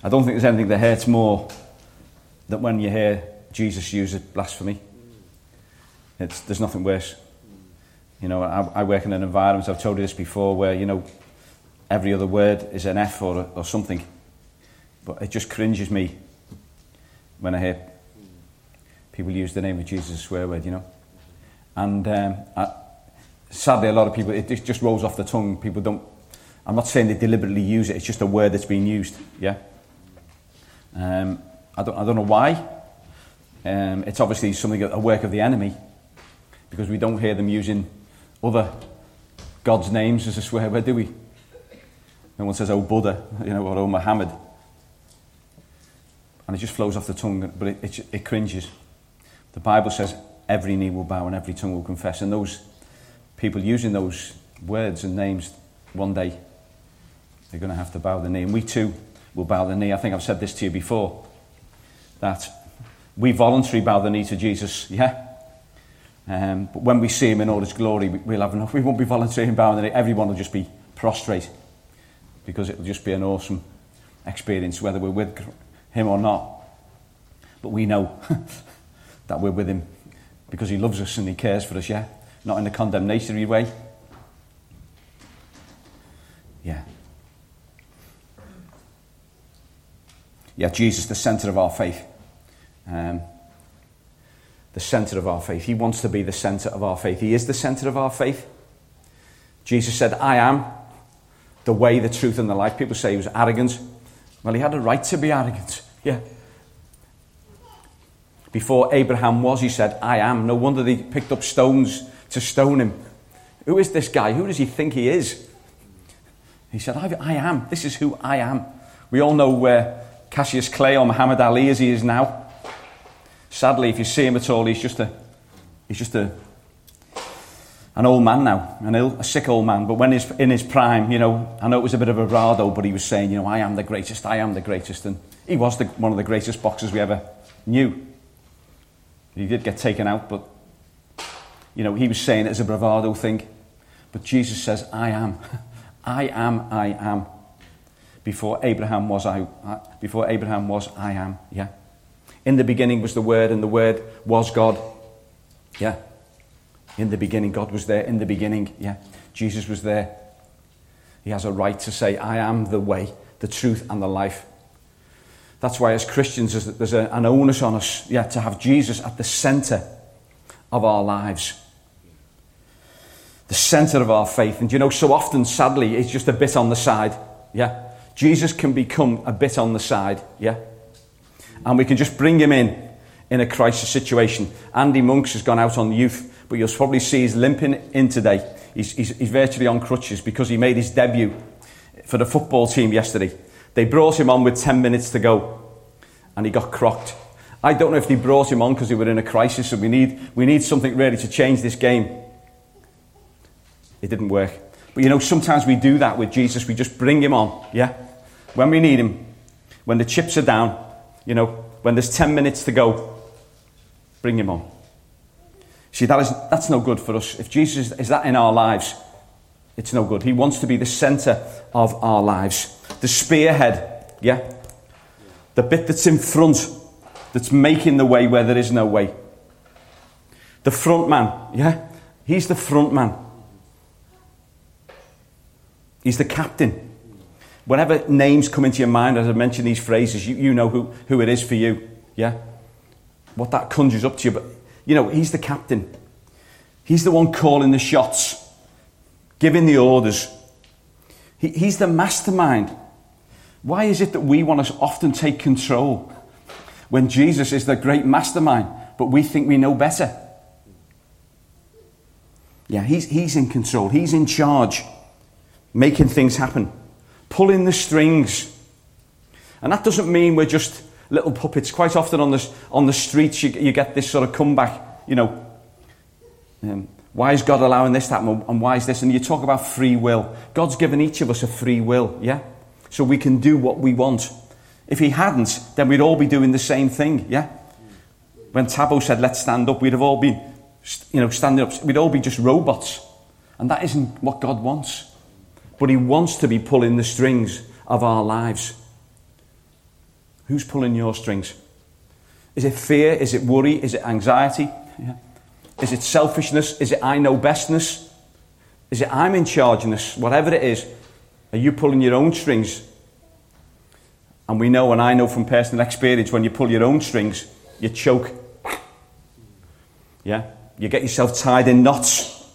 I don't think there's anything that hurts more than when you hear Jesus use blasphemy. There's nothing worse. You know, I work in an environment, I've told you this before, where, you know, every other word is an F or something. But it just cringes me when I hear people use the name of Jesus as a swear word, you know. And sadly, a lot of people, it just rolls off the tongue. People don't, I'm not saying they deliberately use it, it's just a word that's being used, yeah. I don't know why. It's obviously something, a work of the enemy, because we don't hear them using other God's names as a swear word, do we? No one says, oh Buddha, you know, or oh Muhammad. And it just flows off the tongue, but it cringes. The Bible says every knee will bow and every tongue will confess. And those people using those words and names, one day, they're going to have to bow the knee. And we too will bow the knee. I think I've said this to you before, that we voluntarily bow the knee to Jesus, yeah? But when we see him in all his glory, we'll have enough. We won't be voluntarily bowing the knee. Everyone will just be prostrate, because it'll just be an awesome experience, whether we're with him or not. But we know that we're with him because he loves us and he cares for us, yeah? Not in a condemnatory way. Yeah. Yeah, Jesus, the centre of our faith. The centre of our faith. He wants to be the centre of our faith. He is the centre of our faith. Jesus said, I am the way, the truth and the life. People say he was arrogant. Well, he had a right to be arrogant. Yeah. Before Abraham was, he said, I am. No wonder they picked up stones to stone him. Who is this guy? Who does he think he is? He said, I am. This is who I am. We all know Cassius Clay or Muhammad Ali as he is now. Sadly, if you see him at all, he's just an old man now, a sick old man. But when he's in his prime, you know, I know it was a bit of a bravado, but he was saying, you know, I am the greatest, and he was one of the greatest boxers we ever knew. He did get taken out, but, you know, he was saying it as a bravado thing. But Jesus says, I am. I am. Before Abraham was, I am. Yeah. In the beginning was the Word, and the Word was God. Yeah. In the beginning, God was there. In the beginning, yeah, Jesus was there. He has a right to say, I am the way, the truth, and the life. That's why as Christians, there's an onus on us, yeah, to have Jesus at the centre of our lives. The centre of our faith. And you know, so often, sadly, it's just a bit on the side. Yeah. Jesus can become a bit on the side. Yeah. And we can just bring him in a crisis situation. Andy Monks has gone out on youth, but you'll probably see he's limping in today. He's virtually on crutches because he made his debut for the football team yesterday. They brought him on with 10 minutes to go, and he got crocked. I don't know if they brought him on because they were in a crisis, and we need something really to change this game. It didn't work. But you know, sometimes we do that with Jesus. We just bring him on, yeah? When we need him, when the chips are down, you know, when there's 10 minutes to go, bring him on. See, that's no good for us. If Jesus is that in our lives, it's no good. He wants to be the centre of our lives. The spearhead, yeah? The bit that's in front, that's making the way where there is no way. The front man, yeah? He's the front man. He's the captain. Whenever names come into your mind as I mention these phrases, you know who it is for you, yeah? What that conjures up to you. But, you know, he's the captain. He's the one calling the shots, giving the orders. He's the mastermind. Why is it that we want to often take control when Jesus is the great mastermind, but we think we know better? Yeah, he's in control. He's in charge, making things happen. Pulling the strings. And that doesn't mean we're just little puppets. Quite often on the streets you get this sort of comeback, you know, why is God allowing this to happen, and why is this? And you talk about free will. God's given each of us a free will, yeah? So we can do what we want. If he hadn't, then we'd all be doing the same thing, yeah? When Thabo said, let's stand up, we'd have all been, you know, standing up. We'd all be just robots. And that isn't what God wants. But he wants to be pulling the strings of our lives. Who's pulling your strings? Is it fear? Is it worry? Is it anxiety? Yeah. Is it selfishness? Is it I know bestness? Is it I'm in chargeness? Whatever it is, are you pulling your own strings? And we know, and I know from personal experience, when you pull your own strings, you choke. Yeah? You get yourself tied in knots.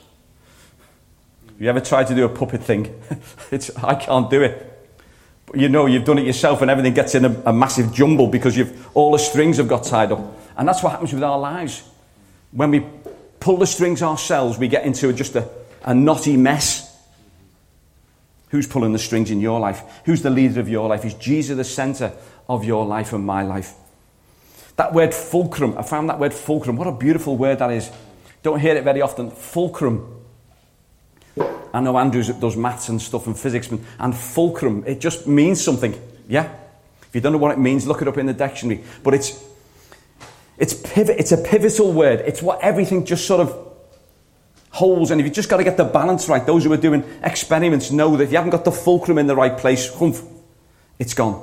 You ever tried to do a puppet thing? I can't do it. But you know you've done it yourself and everything gets in a massive jumble because all the strings have got tied up. And that's what happens with our lives. When we pull the strings ourselves, we get into just a knotty mess. Who's pulling the strings in your life? Who's the leader of your life? Is Jesus the centre of your life and my life? That word fulcrum, I found that word fulcrum. What a beautiful word that is. Don't hear it very often. Fulcrum. I know Andrew does maths and stuff and physics, and fulcrum, it just means something. Yeah? If you don't know what it means, look it up in the dictionary. But it's a pivotal word. It's what everything just sort of holds, and if you've just got to get the balance right, those who are doing experiments know that if you haven't got the fulcrum in the right place, humph, it's gone.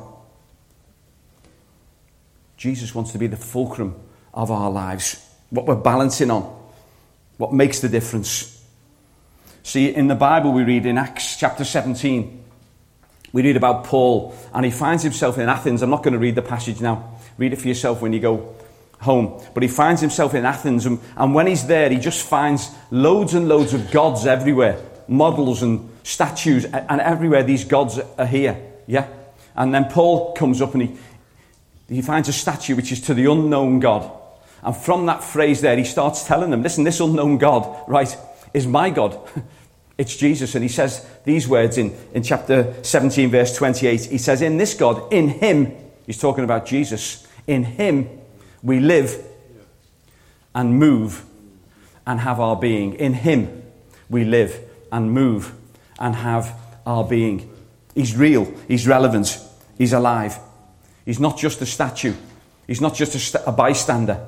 Jesus wants to be the fulcrum of our lives, what we're balancing on, what makes the difference. See, in the Bible we read in Acts chapter 17, we read about Paul, and he finds himself in Athens. I'm not going to read the passage now. Read it for yourself when you go home. But he finds himself in Athens, and when he's there, he just finds loads and loads of gods everywhere, models and statues, and everywhere these gods are here. Yeah? And then Paul comes up and he finds a statue which is to the unknown God. And from that phrase there, he starts telling them, listen, this unknown God, right, is my God. It's Jesus. And he says these words in chapter 17, verse 28. He says, in this God, in him, he's talking about Jesus, in him we live and move and have our being. In him we live and move and have our being. He's real. He's relevant. He's alive. He's not just a statue. He's not just a bystander.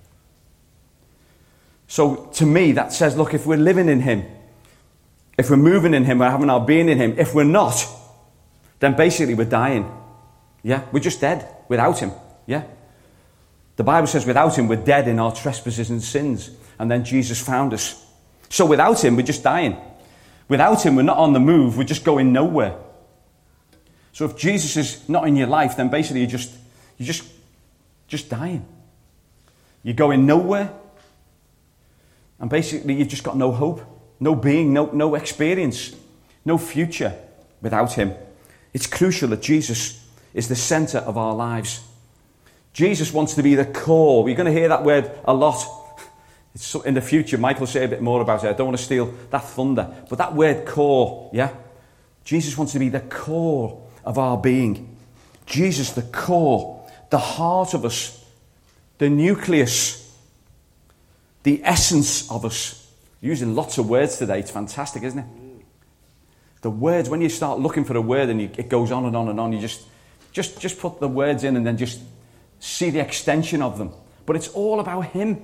So to me that says, look, if we're living in him, if we're moving in him, we're having our being in him. If we're not, then basically we're dying. Yeah, we're just dead without him. Yeah. The Bible says without him, we're dead in our trespasses and sins. And then Jesus found us. So without him, we're just dying. Without him, we're not on the move. We're just going nowhere. So if Jesus is not in your life, then basically you're just dying. You're going nowhere. And basically you've just got no hope, no being, no experience, no future without him. It's crucial that Jesus is the centre of our lives. Jesus wants to be the core. We're going to hear that word a lot. It's in the future, Mike will say a bit more about it. I don't want to steal that thunder. But that word core, yeah? Jesus wants to be the core of our being. Jesus, the core, the heart of us, the nucleus, the essence of us. Using lots of words today. It's fantastic, isn't it? The words, when you start looking for a word and it goes on and on and on, you just put the words in and then just see the extension of them. But it's all about him.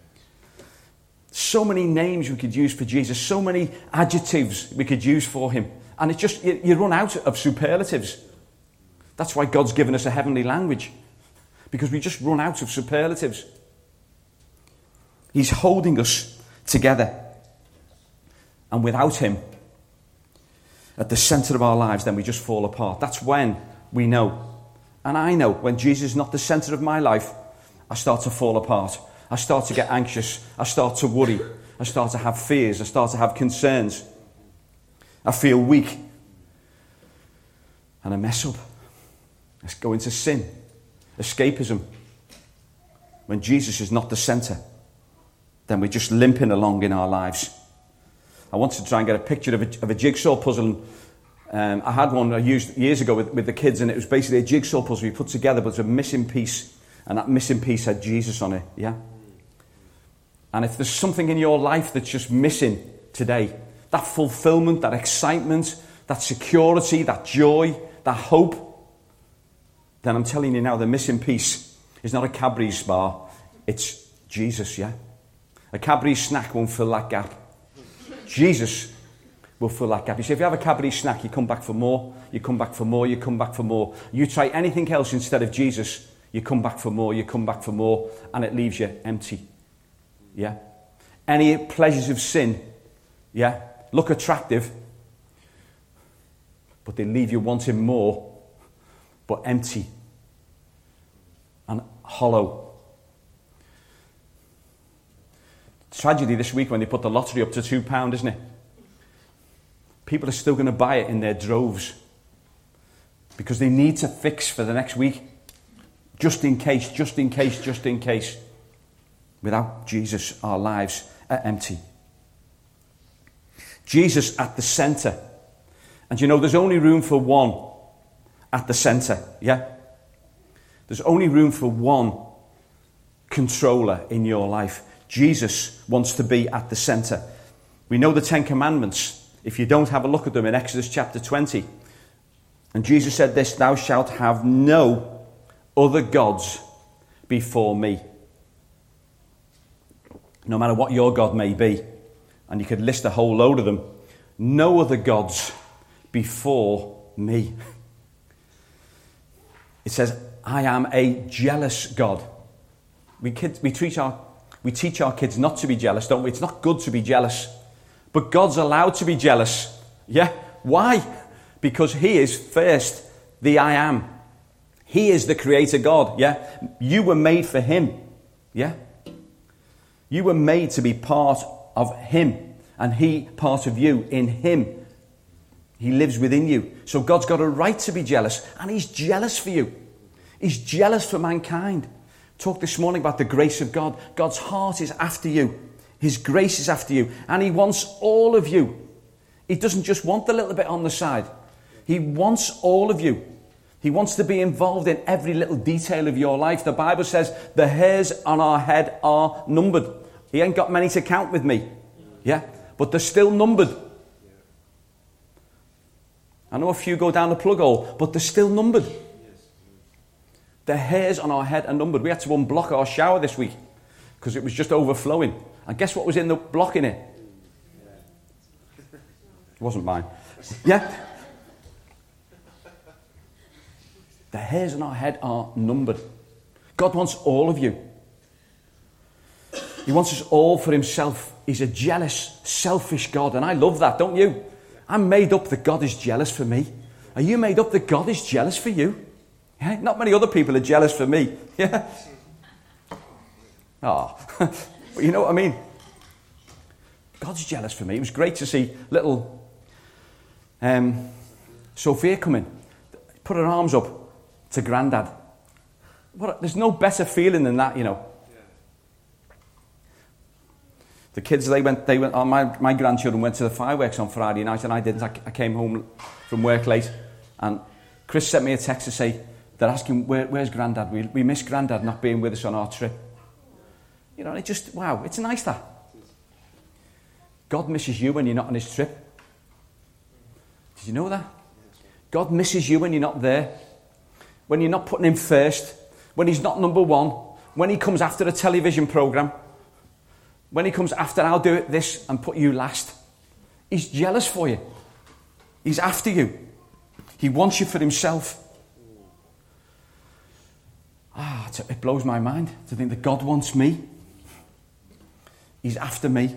So many names we could use for Jesus, so many adjectives we could use for him. And it's just, you run out of superlatives. That's why God's given us a heavenly language. Because we just run out of superlatives. He's holding us together. And without him, at the centre of our lives, then we just fall apart. That's when we know. And I know when Jesus is not the centre of my life, I start to fall apart. I start to get anxious. I start to worry. I start to have fears. I start to have concerns. I feel weak. And I mess up. I go into sin. Escapism. When Jesus is not the centre, then we're just limping along in our lives. I wanted to try and get a picture of a jigsaw puzzle. I had one I used years ago with the kids, and it was basically a jigsaw puzzle you put together, but it's a missing piece. And that missing piece had Jesus on it, yeah? And if there's something in your life that's just missing today, that fulfillment, that excitement, that security, that joy, that hope, then I'm telling you now, the missing piece is not a Cadbury's bar, it's Jesus, yeah? A Cadbury's snack won't fill that gap. Jesus will fill that gap. You see, if you have a Cadbury snack, you come back for more, you come back for more, you come back for more. You try anything else instead of Jesus, you come back for more, you come back for more, and it leaves you empty. Yeah? Any pleasures of sin, yeah, look attractive, but they leave you wanting more, but empty and hollow. Tragedy this week when they put the lottery up to £2, isn't it? People are still going to buy it in their droves because they need to fix for the next week. Just in case, just in case, just in case. Without Jesus, our lives are empty. Jesus at the centre. And you know, there's only room for one at the centre, yeah? There's only room for one controller in your life. Jesus wants to be at the centre. We know the 10 Commandments. If you don't, have a look at them in Exodus chapter 20. And Jesus said this, "Thou shalt have no other gods before me." No matter what your God may be, and you could list a whole load of them, no other gods before me. It says, I am a jealous God. We teach our kids not to be jealous, don't we? It's not good to be jealous. But God's allowed to be jealous. Yeah? Why? Because he is first the I am. He is the creator God. Yeah? You were made for him. Yeah? You were made to be part of him. And he part of you in him. He lives within you. So God's got a right to be jealous. And he's jealous for you. He's jealous for mankind. Talked this morning about the grace of God. God's heart is after you. His grace is after you. And he wants all of you. He doesn't just want the little bit on the side. He wants all of you. He wants to be involved in every little detail of your life. The Bible says the hairs on our head are numbered. He ain't got many to count with me. Yeah? But they're still numbered. I know a few go down the plug hole, but they're still numbered. The hairs on our head are numbered. We had to unblock our shower this week because it was just overflowing. And guess what was in the blocking it? It wasn't mine. Yeah? The hairs on our head are numbered. God wants all of you. He wants us all for himself. He's a jealous, selfish God. And I love that, don't you? I'm made up that God is jealous for me. Are you made up that God is jealous for you? Yeah? Not many other people are jealous for me. Yeah? Oh, but you know what I mean? God's jealous for me. It was great to see little Sophia come in. Put her arms up to Grandad. There's no better feeling than that, you know. The kids, they went. My grandchildren went to the fireworks on Friday night, and I didn't. I came home from work late, and Chris sent me a text to say they're asking where's Grandad. We miss Grandad not being with us on our trip. You know, and it just wow, it's nice that God misses you when you're not on his trip. Did you know that? God misses you when you're not there, when you're not putting him first, when he's not number one, when he comes after a television program. When he comes after, I'll do it this and put you last. He's jealous for you. He's after you. He wants you for himself. It blows my mind to think that God wants me. He's after me.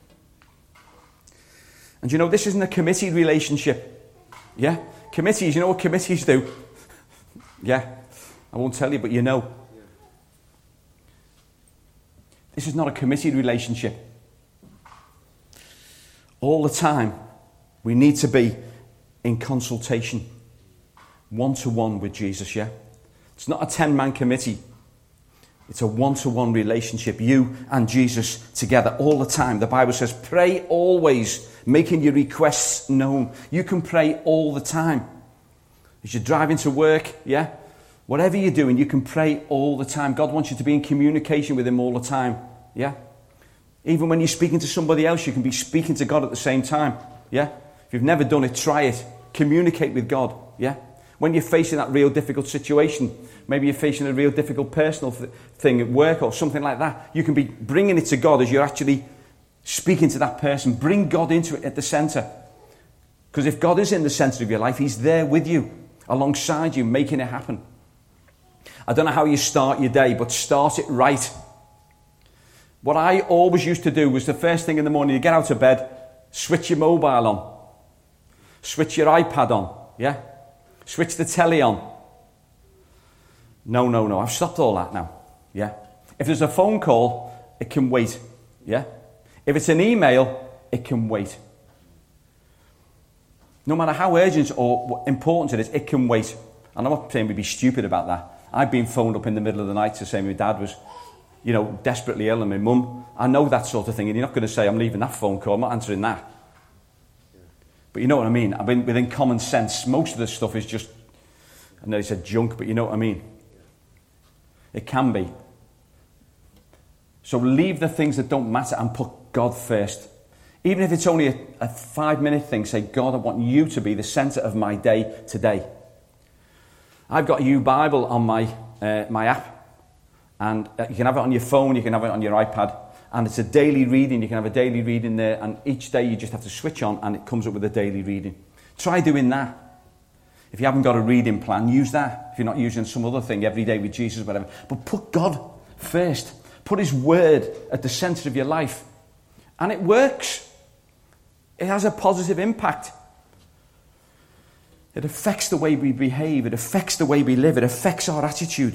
And you know, this isn't a committee relationship. Yeah? Committees, you know what committees do? Yeah. I won't tell you, but you know. This is not a committed relationship. All the time, we need to be in consultation, one-to-one with Jesus, yeah? It's not a 10-man committee. It's a one-to-one relationship, you and Jesus together all the time. The Bible says, pray always, making your requests known. You can pray all the time. As you're driving to work, yeah? Whatever you're doing, you can pray all the time. God wants you to be in communication with him all the time. Yeah? Even when you're speaking to somebody else, you can be speaking to God at the same time. Yeah? If you've never done it, try it. Communicate with God. Yeah? When you're facing that real difficult situation, maybe you're facing a real difficult personal thing at work or something like that, you can be bringing it to God as you're actually speaking to that person. Bring God into it at the centre. Because if God is in the centre of your life, he's there with you, alongside you, making it happen. I don't know how you start your day, but start it right. What I always used to do was the first thing in the morning, you get out of bed, switch your mobile on, switch your iPad on, yeah? Switch the telly on. No, I've stopped all that now, yeah? If there's a phone call, it can wait, yeah? If it's an email, it can wait. No matter how urgent or important it is, it can wait. And I'm not saying we'd be stupid about that. I've been phoned up in the middle of the night to say my dad was, desperately ill, and my mum. I know that sort of thing, and you're not going to say, I'm leaving that phone call, I'm not answering that. But you know what I mean? Within common sense, most of this stuff is just, I know he said junk, but you know what I mean? It can be. So leave the things that don't matter and put God first. Even if it's only a 5-minute thing, say, God, I want you to be the centre of my day today. I've got a U Bible on my app, and you can have it on your phone, you can have it on your iPad, and it's a daily reading. You can have a daily reading there, and each day you just have to switch on, and it comes up with a daily reading. Try doing that. If you haven't got a reading plan, use that. If you're not using some other thing, every day with Jesus, whatever. But put God first. Put his word at the centre of your life. And it works. It has a positive impact. It affects the way we behave. It affects the way we live. It affects our attitude.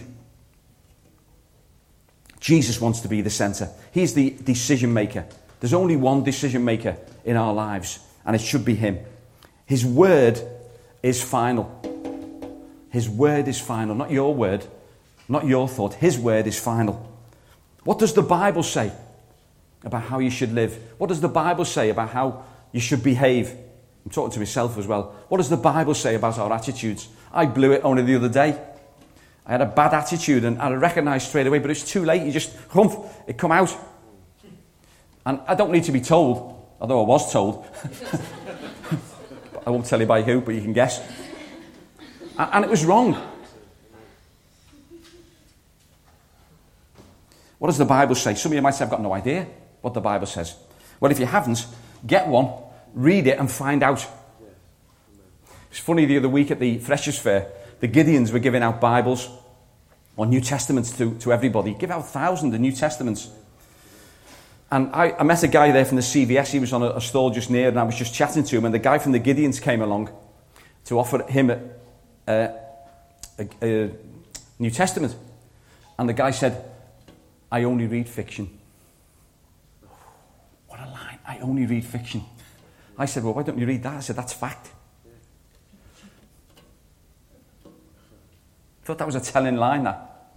Jesus wants to be the centre. He's the decision maker. There's only one decision maker in our lives, and it should be him. His word is final. His word is final. Not your word, not your thought. His word is final. What does the Bible say about how you should live? What does the Bible say about how you should behave? I'm talking to myself as well. What does the Bible say about our attitudes? I blew it only the other day. I had a bad attitude and I recognised straight away, but it's too late. You just, it come out. And I don't need to be told, although I was told. I won't tell you by who, but you can guess. And it was wrong. What does the Bible say? Some of you might say, I've got no idea what the Bible says. Well, if you haven't, get one, read it and find out. It's funny, the other week at the Freshers Fair, the Gideons were giving out Bibles or New Testaments to everybody. Give out thousands of New Testaments. And I met a guy there from the CVS. He was on a stall just near, and I was just chatting to him, and the guy from the Gideons came along to offer him a New Testament. And the guy said, I only read fiction. What a line. I only read fiction. I said, well, why don't you read that? I said, that's fact. I thought that was a telling line, that.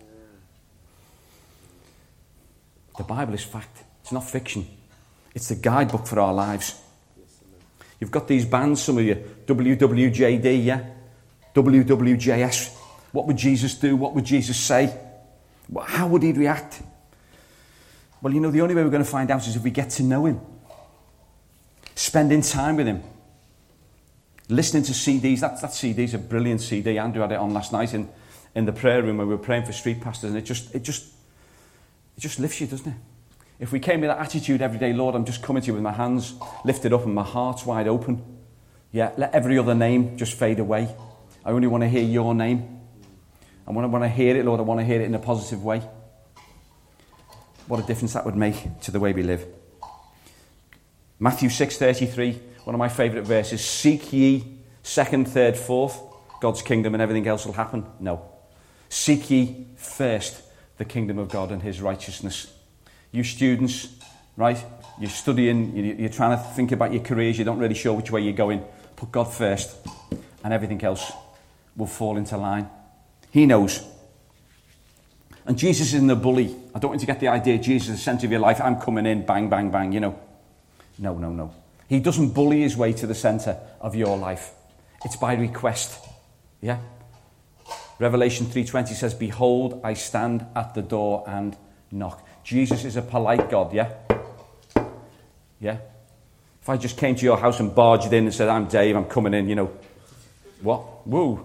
The Bible is fact. It's not fiction. It's the guidebook for our lives. You've got these bands, some of you, WWJD, yeah? WWJS. What would Jesus do? What would Jesus say? How would he react? Well, the only way we're going to find out is if we get to know him. Spending time with him. Listening to CDs. That CD's a brilliant CD. Andrew had it on last night in the prayer room when we were praying for street pastors, and it just lifts you, doesn't it? If we came with that attitude every day, Lord, I'm just coming to you with my hands lifted up and my heart's wide open. Yeah, let every other name just fade away. I only want to hear your name. And when I want to hear it, Lord, I want to hear it in a positive way. What a difference that would make to the way we live. Matthew 6:33, one of my favourite verses. Seek ye second, third, fourth, God's kingdom, and everything else will happen. No. Seek ye first the kingdom of God and his righteousness. You students, right? You're studying, you're trying to think about your careers, you're not really sure which way you're going. Put God first, and everything else will fall into line. He knows. And Jesus isn't a bully. I don't want you to get the idea Jesus is the centre of your life. I'm coming in, bang, bang, bang, No. He doesn't bully his way to the centre of your life. It's by request. Yeah? Revelation 3:20 says, behold, I stand at the door and knock. Jesus is a polite God, yeah? Yeah? If I just came to your house and barged in and said, I'm Dave, I'm coming in, what? Woo.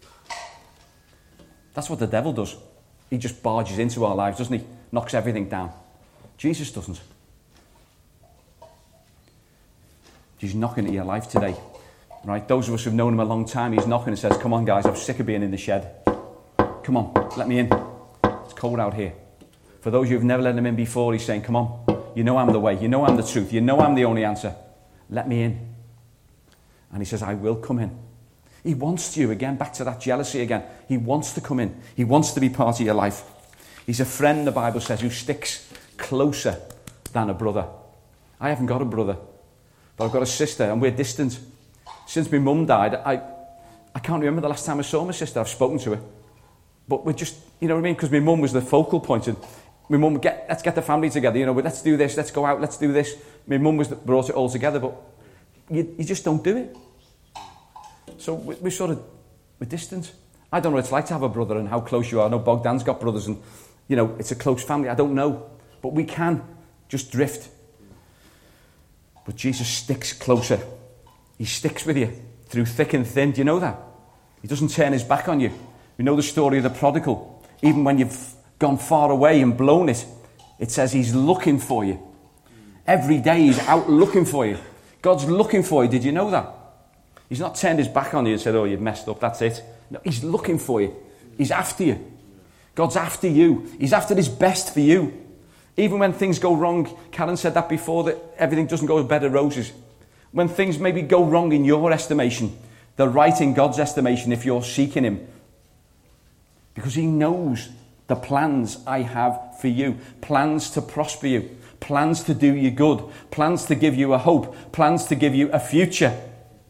That's what the devil does. He just barges into our lives, doesn't he? Knocks everything down. Jesus doesn't. He's knocking at your life today. Right? Those of us who've known him a long time, he's knocking and says, come on guys, I'm sick of being in the shed. Come on, let me in. It's cold out here. For those of you who've never let him in before, he's saying, come on, you know I'm the way, you know I'm the truth, you know I'm the only answer. Let me in. And he says, I will come in. He wants you, again, back to that jealousy again. He wants to come in. He wants to be part of your life. He's a friend, the Bible says, who sticks closer than a brother. I haven't got a brother, but I've got a sister, and we're distant. Since my mum died, I can't remember the last time I saw my sister. I've spoken to her. But we're just, you know what I mean? Because my mum was the focal point. And my mum, let's get the family together. You know, let's do this, let's go out, let's do this. My mum brought it all together, but you just don't do it. So we're distant. I don't know what it's like to have a brother and how close you are. I know Bogdan's got brothers and, you know, it's a close family. I don't know. But we can just drift. But Jesus sticks closer. He sticks with you through thick and thin. Do you know that? He doesn't turn his back on you. We know the story of the prodigal. Even when you've gone far away and blown it, it says he's looking for you. Every day he's out looking for you. God's looking for you. Did you know that? He's not turned his back on you and said, oh, you've messed up, that's it. No, he's looking for you. He's after you. God's after you. He's after his best for you. Even when things go wrong, Karen said that before, that everything doesn't go as bed of roses. When things maybe go wrong in your estimation, they're right in God's estimation if you're seeking him. Because he knows the plans I have for you. Plans to prosper you. Plans to do you good. Plans to give you a hope. Plans to give you a future.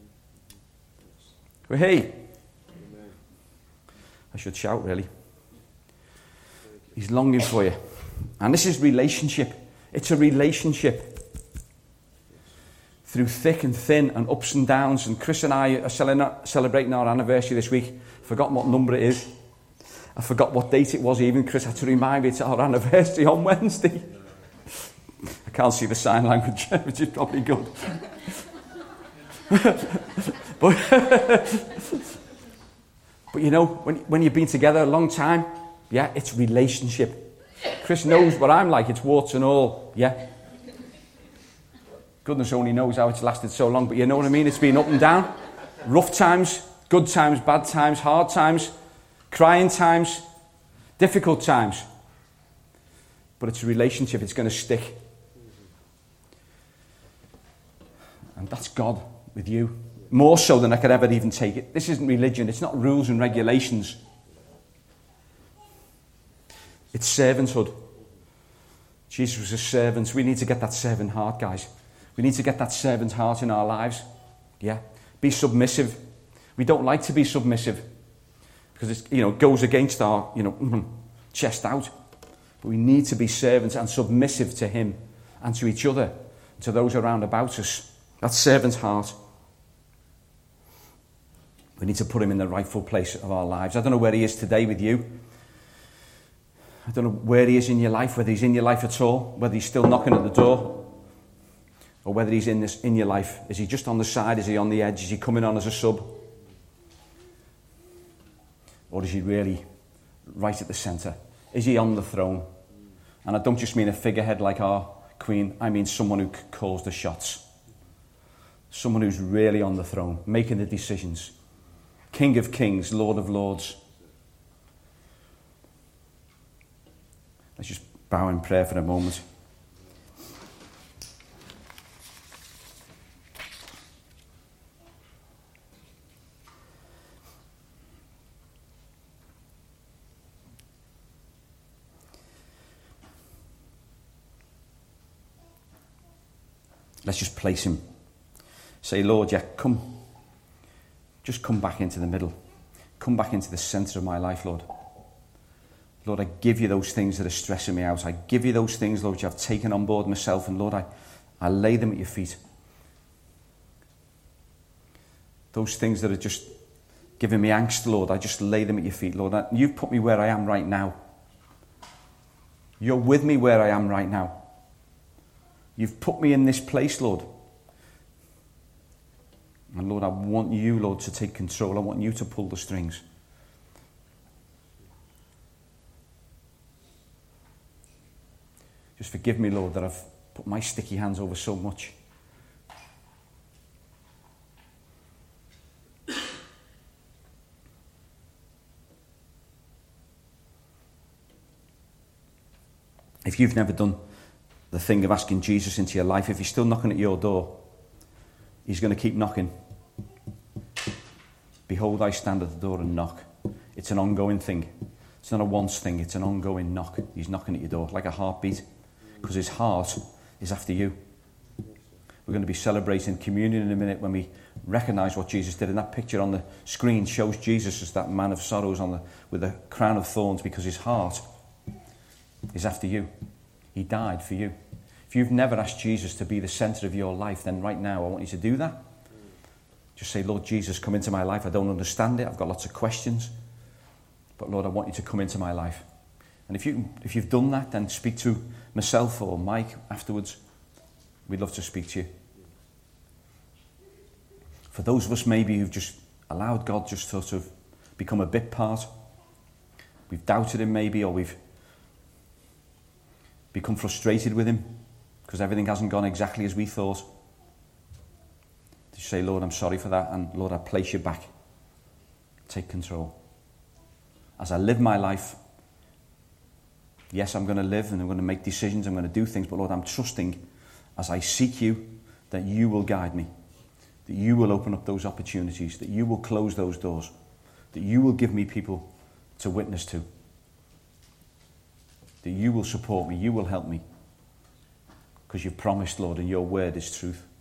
Well, hey. I should shout, really. He's longing for you. And this is relationship. It's a relationship. Through thick and thin and ups and downs. And Chris and I are celebrating our anniversary this week. Forgotten what number it is. I forgot what date it was even. Chris had to remind me it's our anniversary on Wednesday. I can't see the sign language, which is probably good. But you know, when you've been together a long time, yeah, it's relationship. Chris knows what I'm like. It's warts and all, yeah. Goodness only knows how it's lasted so long, but you know what I mean? It's been up and down. Rough times, good times, bad times, hard times, crying times, difficult times. But it's a relationship. It's going to stick. And that's God with you. More so than I could ever even take it. This isn't religion. It's not rules and regulations. It's servanthood. Jesus was a servant. We need to get that servant heart, guys. We need to get that servant heart in our lives. Yeah. Be submissive. We don't like to be submissive because it goes against our, chest out. But we need to be servants and submissive to him and to each other, to those around about us. That servant's heart. We need to put him in the rightful place of our lives. I don't know where he is today with you. I don't know where he is in your life, whether he's in your life at all, whether he's still knocking at the door, or whether he's in your life. Is he just on the side? Is he on the edge? Is he coming on as a sub? Or is he really right at the centre? Is he on the throne? And I don't just mean a figurehead like our Queen. I mean someone who calls the shots. Someone who's really on the throne, making the decisions. King of kings, Lord of lords. Let's just bow in prayer for a moment. Let's just place him. Say, Lord, yeah, come. Just come back into the middle. Come back into the centre of my life, Lord. Lord, I give you those things that are stressing me out. I give you those things, Lord, you have taken on board myself. And Lord, I lay them at your feet. Those things that are just giving me angst, Lord, I just lay them at your feet, Lord. You've put me where I am right now. You're with me where I am right now. You've put me in this place, Lord. And Lord, I want you, Lord, to take control. I want you to pull the strings. Just forgive me, Lord, that I've put my sticky hands over so much. If you've never done the thing of asking Jesus into your life, if he's still knocking at your door, he's going to keep knocking. Behold, I stand at the door and knock. It's an ongoing thing. It's not a once thing, it's an ongoing knock. He's knocking at your door like a heartbeat, because his heart is after you. We're going to be celebrating communion in a minute when we recognise what Jesus did. And that picture on the screen shows Jesus as that man of sorrows with a crown of thorns, because his heart is after you. He died for you. If you've never asked Jesus to be the centre of your life, then right now I want you to do that. Just say, Lord Jesus, come into my life. I don't understand it. I've got lots of questions. But Lord, I want you to come into my life. And if you've done that, then speak to myself or Mike afterwards. We'd love to speak to you. For those of us maybe who've just allowed God just sort of become a bit part, we've doubted him maybe, or we've become frustrated with him because everything hasn't gone exactly as we thought. To say, Lord, I'm sorry for that, and Lord, I place you back. Take control. As I live my life, yes, I'm going to live and I'm going to make decisions, I'm going to do things, but Lord, I'm trusting as I seek you that you will guide me, that you will open up those opportunities, that you will close those doors, that you will give me people to witness to, that you will support me, you will help me, because you've promised, Lord, and your word is truth.